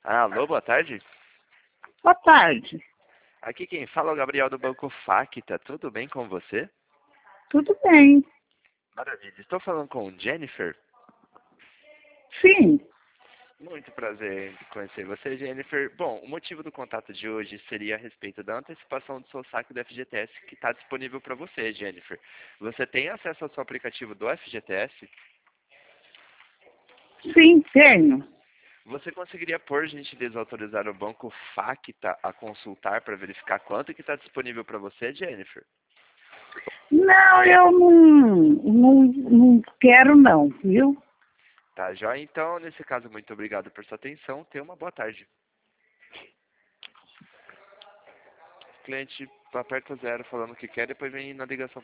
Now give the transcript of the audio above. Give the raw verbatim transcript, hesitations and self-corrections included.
Alô, boa tarde. Boa tarde. Aqui quem fala é o Gabriel do Banco Facta. Tudo bem com você? Tudo bem? Maravilha. Estou falando com Jennifer. Sim. Muito prazer em conhecer você, Jennifer. Bom, o motivo do contato de hoje seria a respeito da antecipação do seu saque do F G T S que está disponível para você, Jennifer. Você tem acesso ao seu aplicativo do F G T S? Sim, tenho. Você conseguiria, por gentileza, autorizar o Banco Facta a consultar para verificar quanto que está disponível para você, Jennifer? Não, eu não, não, não quero não, viu? Tá, joia? Então, nesse caso, muito obrigado por sua atenção. Tenha uma boa tarde. Cliente aperta zero falando o que quer, depois vem na ligação.